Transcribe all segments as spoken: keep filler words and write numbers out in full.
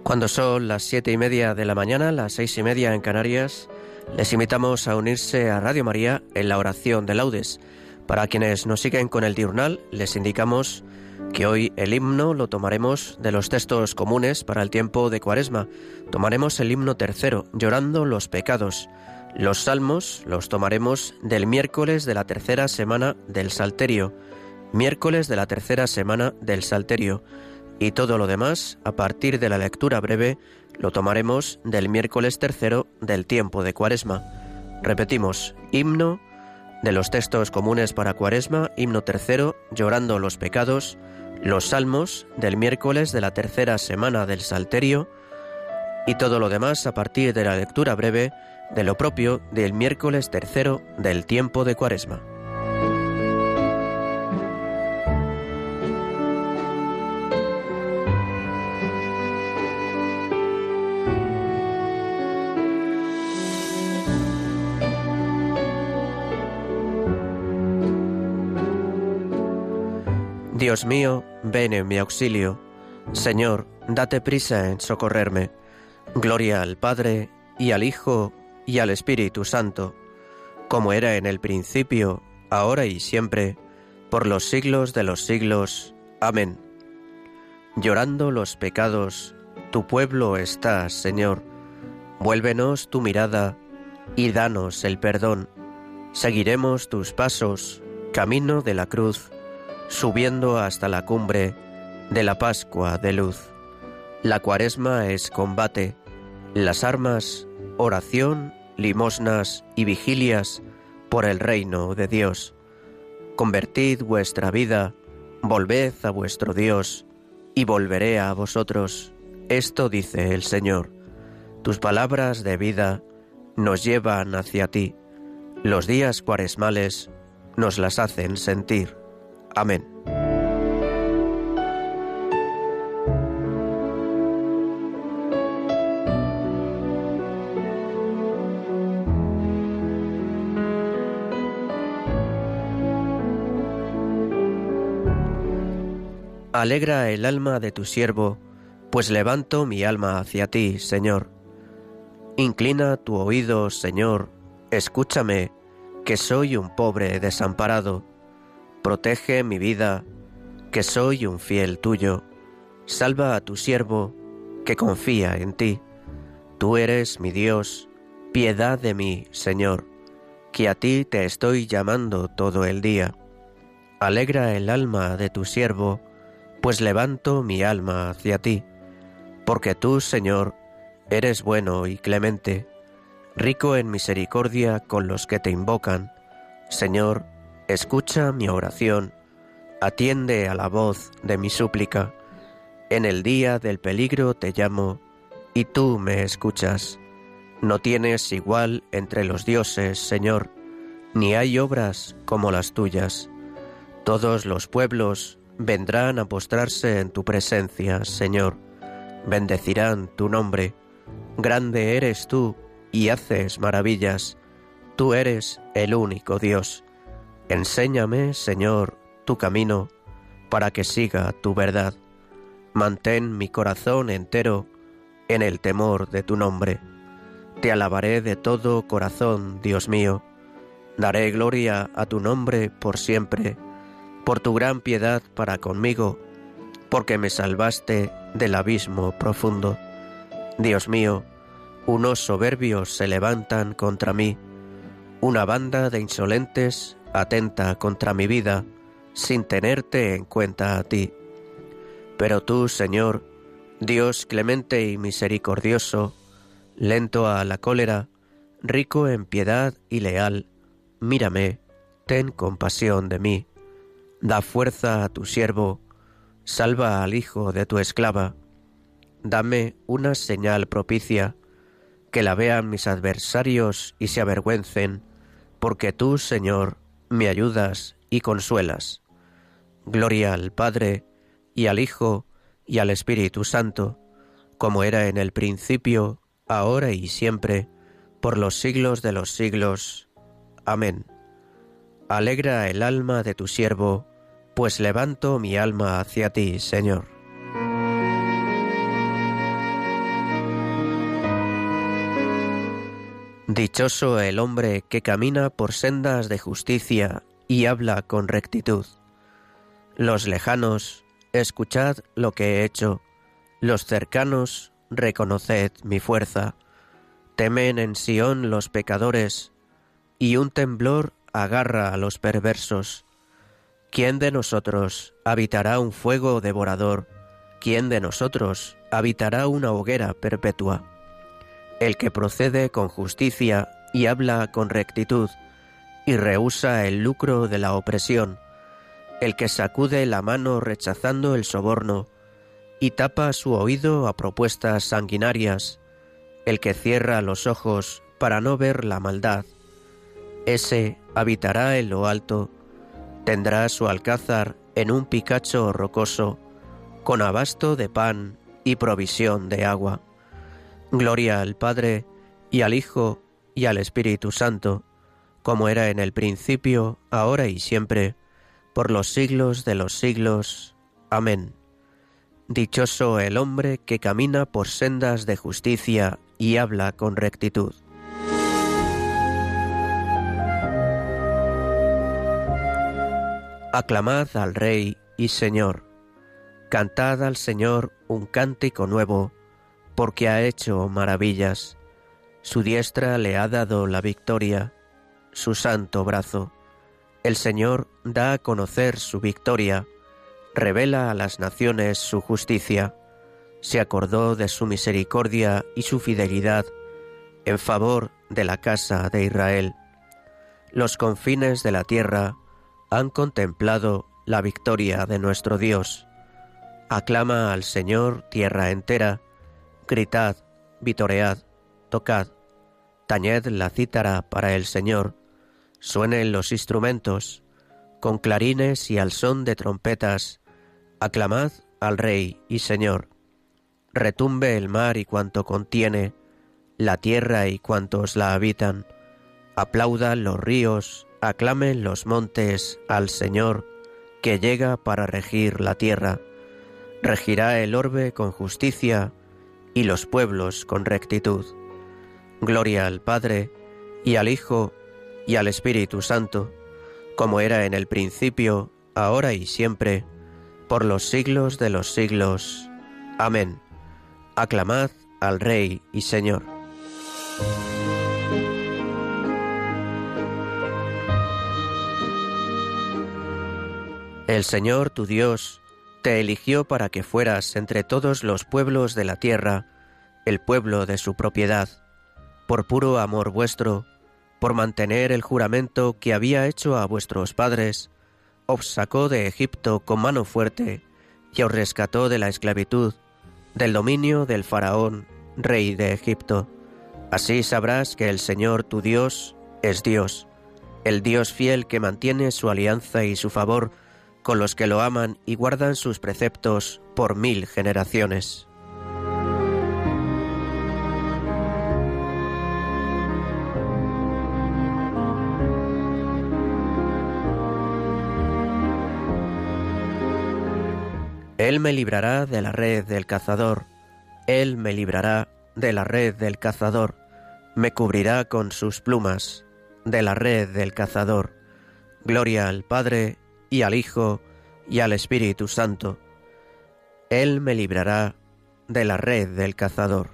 Cuando son las siete y media de la mañana, las seis y media en Canarias, les invitamos a unirse a Radio María en la oración de laudes. Para quienes nos siguen con el diurnal, les indicamos que hoy el himno lo tomaremos de los textos comunes para el tiempo de Cuaresma. Tomaremos el himno tercero, Llorando los pecados. Los salmos los tomaremos del miércoles de la tercera semana del Salterio. Miércoles de la tercera semana del Salterio. Y todo lo demás, a partir de la lectura breve, lo tomaremos del miércoles tercero del tiempo de Cuaresma. Repetimos, himno de los textos comunes para Cuaresma, himno tercero, Llorando los pecados, los salmos del miércoles de la tercera semana del Salterio, y todo lo demás a partir de la lectura breve de lo propio del miércoles tercero del tiempo de Cuaresma. Dios mío, ven en mi auxilio. Señor, date prisa en socorrerme. Gloria al Padre, y al Hijo, y al Espíritu Santo, como era en el principio, ahora y siempre, por los siglos de los siglos. Amén. Llorando los pecados, tu pueblo está, Señor. Vuélvenos tu mirada, y danos el perdón. Seguiremos tus pasos, camino de la cruz, subiendo hasta la cumbre de la Pascua de luz. La Cuaresma es combate, las armas, oración, limosnas y vigilias por el reino de Dios. Convertid vuestra vida, volved a vuestro Dios, y volveré a vosotros. Esto dice el Señor. Tus palabras de vida nos llevan hacia ti. Los días cuaresmales nos las hacen sentir. Amén. Alegra el alma de tu siervo, pues levanto mi alma hacia ti, Señor. Inclina tu oído, Señor, escúchame, que soy un pobre desamparado. Protege mi vida, que soy un fiel tuyo. Salva a tu siervo, que confía en ti. Tú eres mi Dios, piedad de mí, Señor, que a ti te estoy llamando todo el día. Alegra el alma de tu siervo, pues levanto mi alma hacia ti. Porque tú, Señor, eres bueno y clemente, rico en misericordia con los que te invocan. Señor, escucha mi oración, atiende a la voz de mi súplica. En el día del peligro te llamo, y tú me escuchas. No tienes igual entre los dioses, Señor, ni hay obras como las tuyas. Todos los pueblos vendrán a postrarse en tu presencia, Señor. Bendecirán tu nombre. Grande eres tú, y haces maravillas. Tú eres el único Dios. Enséñame, Señor, tu camino, para que siga tu verdad. Mantén mi corazón entero en el temor de tu nombre. Te alabaré de todo corazón, Dios mío. Daré gloria a tu nombre por siempre, por tu gran piedad para conmigo, porque me salvaste del abismo profundo. Dios mío, unos soberbios se levantan contra mí, una banda de insolentes atenta contra mi vida, sin tenerte en cuenta a ti. Pero tú, Señor, Dios clemente y misericordioso, lento a la cólera, rico en piedad y leal, mírame, ten compasión de mí. Da fuerza a tu siervo, salva al hijo de tu esclava. Dame una señal propicia, que la vean mis adversarios y se avergüencen, porque tú, Señor, me ayudas y consuelas. Gloria al Padre, y al Hijo, y al Espíritu Santo, como era en el principio, ahora y siempre, por los siglos de los siglos. Amén. Alegra el alma de tu siervo, pues levanto mi alma hacia ti, Señor. Dichoso el hombre que camina por sendas de justicia y habla con rectitud. Los lejanos, escuchad lo que he hecho. Los cercanos, reconoced mi fuerza. Temen en Sión los pecadores, y un temblor agarra a los perversos. ¿Quién de nosotros habitará un fuego devorador? ¿Quién de nosotros habitará una hoguera perpetua? El que procede con justicia y habla con rectitud, y rehúsa el lucro de la opresión, el que sacude la mano rechazando el soborno, y tapa su oído a propuestas sanguinarias, el que cierra los ojos para no ver la maldad, ese habitará en lo alto, tendrá su alcázar en un picacho rocoso, con abasto de pan y provisión de agua. Gloria al Padre, y al Hijo, y al Espíritu Santo, como era en el principio, ahora y siempre, por los siglos de los siglos. Amén. Dichoso el hombre que camina por sendas de justicia y habla con rectitud. Aclamad al Rey y Señor. Cantad al Señor un cántico nuevo, porque ha hecho maravillas. Su diestra le ha dado la victoria, su santo brazo. El Señor da a conocer su victoria, revela a las naciones su justicia. Se acordó de su misericordia y su fidelidad en favor de la casa de Israel. Los confines de la tierra han contemplado la victoria de nuestro Dios. Aclama al Señor tierra entera, gritad, vitoread, tocad, tañed la cítara para el Señor, suenen los instrumentos, con clarines y al son de trompetas, aclamad al Rey y Señor. Retumbe el mar y cuanto contiene, la tierra y cuantos la habitan, aplaudan los ríos, aclamen los montes al Señor, que llega para regir la tierra. Regirá el orbe con justicia, y los pueblos con rectitud. Gloria al Padre, y al Hijo, y al Espíritu Santo, como era en el principio, ahora y siempre, por los siglos de los siglos. Amén. Aclamad al Rey y Señor. El Señor tu Dios te eligió para que fueras entre todos los pueblos de la tierra, el pueblo de su propiedad, por puro amor vuestro, por mantener el juramento que había hecho a vuestros padres, os sacó de Egipto con mano fuerte y os rescató de la esclavitud, del dominio del faraón, rey de Egipto. Así sabrás que el Señor tu Dios es Dios, el Dios fiel que mantiene su alianza y su favor con los que lo aman y guardan sus preceptos por mil generaciones. Él me librará de la red del cazador, Él me librará de la red del cazador, me cubrirá con sus plumas de la red del cazador. Gloria al Padre, y al Hijo, y al Espíritu Santo. Él me librará de la red del cazador.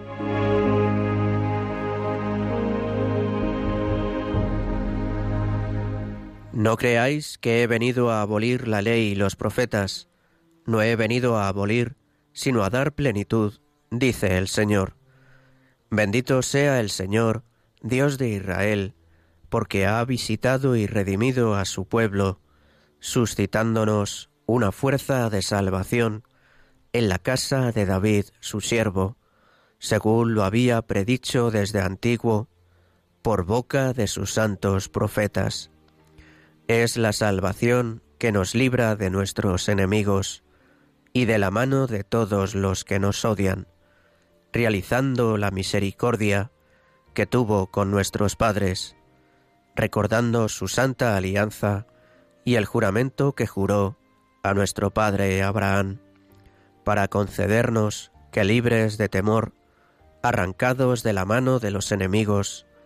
No creáis que he venido a abolir la ley y los profetas. No he venido a abolir, sino a dar plenitud, dice el Señor. Bendito sea el Señor, Dios de Israel, porque ha visitado y redimido a su pueblo, suscitándonos una fuerza de salvación en la casa de David, su siervo, según lo había predicho desde antiguo, por boca de sus santos profetas. Es la salvación que nos libra de nuestros enemigos y de la mano de todos los que nos odian, realizando la misericordia que tuvo con nuestros padres, recordando su santa alianza y el juramento que juró a nuestro padre Abraham, para concedernos que libres de temor, arrancados de la mano de los enemigos,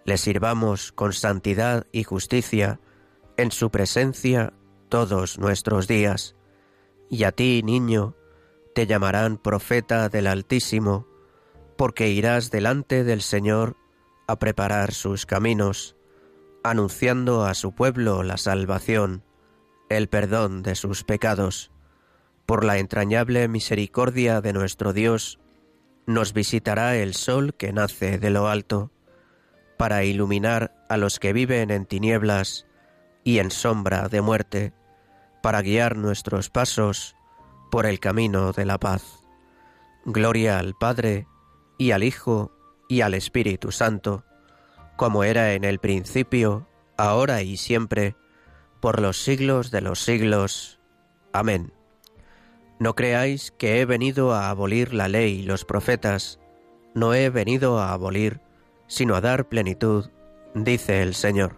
le sirvamos con santidad y justicia en su presencia todos nuestros días. Y a ti, niño, te llamarán profeta del Altísimo, porque irás delante del Señor a preparar sus caminos, anunciando a su pueblo la salvación, el perdón de sus pecados. Por la entrañable misericordia de nuestro Dios, nos visitará el sol que nace de lo alto, para iluminar a los que viven en tinieblas y en sombra de muerte, para guiar nuestros pasos por el camino de la paz. Gloria al Padre, y al Hijo, y al Espíritu Santo, como era en el principio, ahora y siempre, por los siglos de los siglos. Amén. No creáis que he venido a abolir la ley y los profetas. No he venido a abolir, sino a dar plenitud, dice el Señor.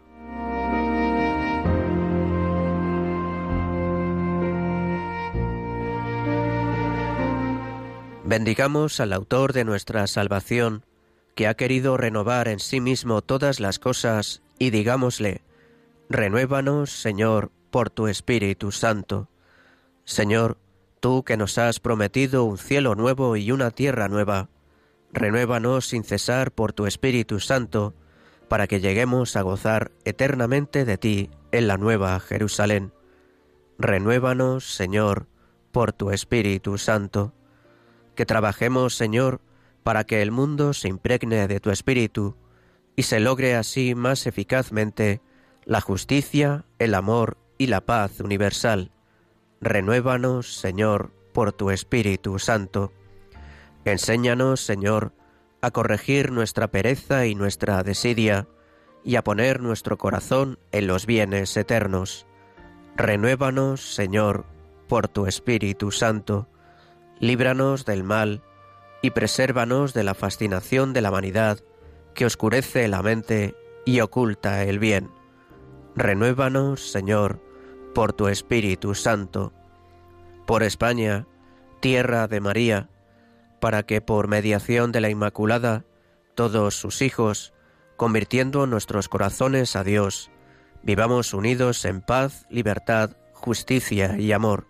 Bendigamos al autor de nuestra salvación, que ha querido renovar en sí mismo todas las cosas, y digámosle: renuévanos, Señor, por tu Espíritu Santo. Señor, tú que nos has prometido un cielo nuevo y una tierra nueva, renuévanos sin cesar por tu Espíritu Santo, para que lleguemos a gozar eternamente de ti en la nueva Jerusalén. Renuévanos, Señor, por tu Espíritu Santo. Que trabajemos, Señor, para que el mundo se impregne de tu Espíritu y se logre así más eficazmente la justicia, el amor y la paz universal. Renuévanos, Señor, por tu Espíritu Santo. Enséñanos, Señor, a corregir nuestra pereza y nuestra desidia, y a poner nuestro corazón en los bienes eternos. Renuévanos, Señor, por tu Espíritu Santo. Líbranos del mal y presérvanos de la fascinación de la vanidad que oscurece la mente y oculta el bien. Renuévanos, Señor, por tu Espíritu Santo. Por España, tierra de María, para que por mediación de la Inmaculada, todos sus hijos, convirtiendo nuestros corazones a Dios, vivamos unidos en paz, libertad, justicia y amor.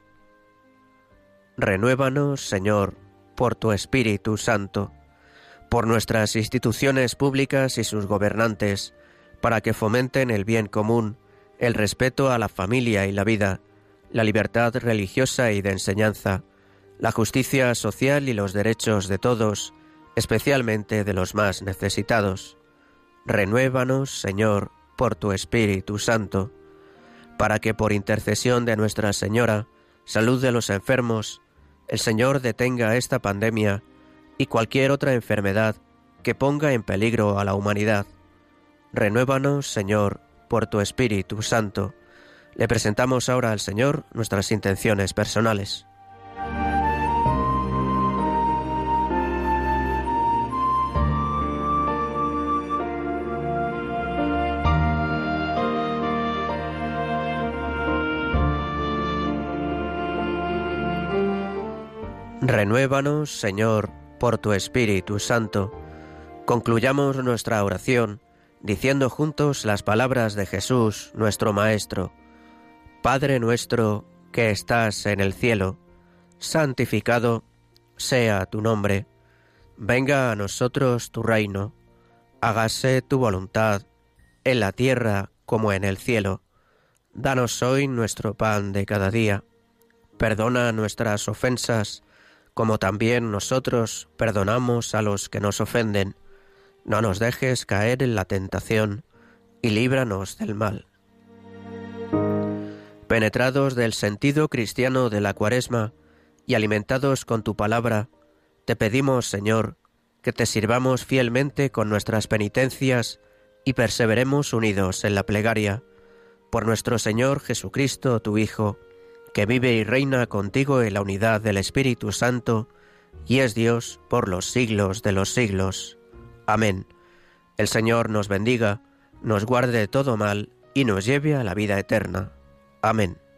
Renuévanos, Señor, por tu Espíritu Santo, por nuestras instituciones públicas y sus gobernantes, para que fomenten el bien común, el respeto a la familia y la vida, la libertad religiosa y de enseñanza, la justicia social y los derechos de todos, especialmente de los más necesitados. Renuévanos, Señor, por tu Espíritu Santo, para que por intercesión de Nuestra Señora, salud de los enfermos, el Señor detenga esta pandemia y cualquier otra enfermedad que ponga en peligro a la humanidad. Renuévanos, Señor, por tu Espíritu Santo. Le presentamos ahora al Señor nuestras intenciones personales. Renuévanos, Señor, por tu Espíritu Santo. Concluyamos nuestra oración diciendo juntos las palabras de Jesús, nuestro Maestro. Padre nuestro que estás en el cielo, santificado sea tu nombre. Venga a nosotros tu reino. Hágase tu voluntad, en la tierra como en el cielo. Danos hoy nuestro pan de cada día. Perdona nuestras ofensas, como también nosotros perdonamos a los que nos ofenden. No nos dejes caer en la tentación, y líbranos del mal. Penetrados del sentido cristiano de la Cuaresma y alimentados con tu palabra, te pedimos, Señor, que te sirvamos fielmente con nuestras penitencias y perseveremos unidos en la plegaria, por nuestro Señor Jesucristo, tu Hijo, que vive y reina contigo en la unidad del Espíritu Santo, y es Dios por los siglos de los siglos. Amén. El Señor nos bendiga, nos guarde de todo mal y nos lleve a la vida eterna. Amén.